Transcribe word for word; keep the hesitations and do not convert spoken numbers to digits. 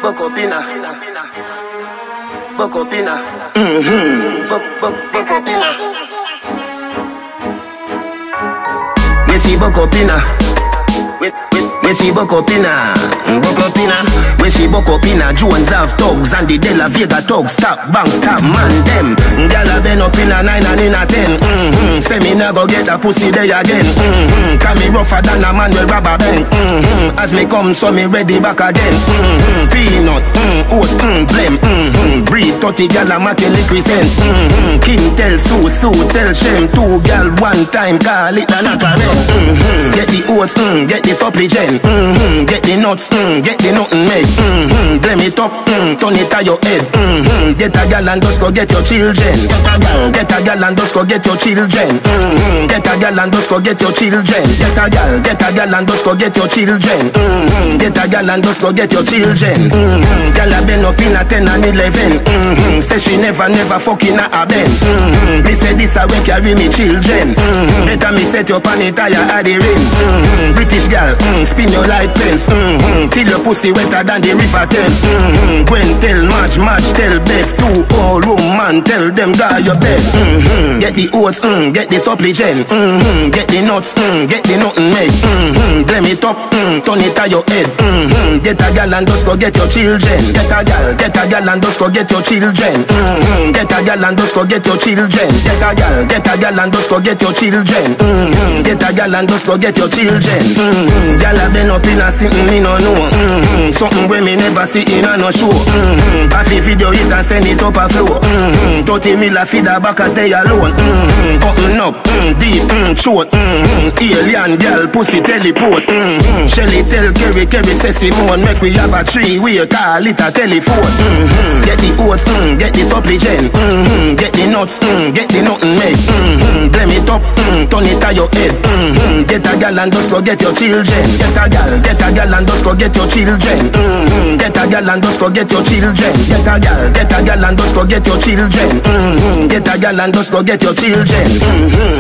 Bocopina, Bocopina, mm-hmm. Bocopina. We see Bocopina, we we see Bocopina, Bocopina. We see Bocopina, Jones have thugs and the De La Vega thugs. Stop, bang, stop, man, them. Gyal been up in a nine and in a ten. Mm-hmm. Say me never get a pussy day again. Mm-hmm. Can me rougher than a man with rubber band. Mm-hmm. As me come, so me ready back again. Mm-hmm. Peanut, mm, oats, mm, blem. Mm-hmm. Breed thirty gyal a making liquid scent. Mm-hmm. King tell Sue, Sue tell Shem. Two gyal one time, call it a knock mm-hmm. Get the oats, mm, get the supplement. Mm-hmm. Get the nuts, mm, get the nothing made. Mm-hmm. Blame it up, mm, turn it to your head. Mm-hmm. Get a gal and just go get your children. Get a gal, get a gal and just go get your children. Mm-hmm. Get a gal and just go get your children. Get a gal, get a gal and just go get your children. Mm-hmm. Get a gal and just go get your children. Mm-hmm. Gal a been up in a ten and eleven. Mm-hmm. Say she never, never fucking a Benz. Mm-hmm. Me say this a way carry me children. Mm-hmm. Better me set your pan it higher at the rims. Mm-hmm. British gal, mm, spin your light fence. Mm-hmm. Till your pussy wetter than the river Thames. Mm-hmm. Gwen tell March, March tell Beth. Two old woman tell them guy your bed. Mm-hmm. Get the oats, mm, get the supplement. Mm-hmm. Get the nuts, mm, get the nothing made. Mm-hmm. Blame it up, mm, turn it to your head. Mm-hmm. Get a gal and just go get your children. Get a gal, get a gal and just go get your children. Mm-hmm. Get a gal and just go get your children. Get a gal, get a gal and just go get your children. Mm-hmm. Get a gal and just go get your children. Mm-hmm. Gal a been up in a something me no know. Mm-hmm. Something where me never see in a no show. Mm-hmm. I fi video it and send it up a flow. Mm-hmm. thirty mil a feed her back as they alone. Mm-hmm. Open up, mm, deep, mm, short. Mm-hmm. Alien girl, pussy teleport. Mm-hmm. Shelly tell Kerry, Kerry say Simone, make we have a tree, we call it a telephone. Mm-hmm. Get the oats, mm, get the supplement. Mm-hmm. Get the nuts, mm, get the nothing made. Mm-hmm. Blame it up, mm, turn it to your head. Mm-hmm. Get a gal and just go get your children. Get a gal, get a gal and just go get your children. Mm-hmm. Get a gal and just go get your children. Get a gal, get a gal and just go get your children. Mm-hmm. Get a gal and just go get your children. Mm-hmm.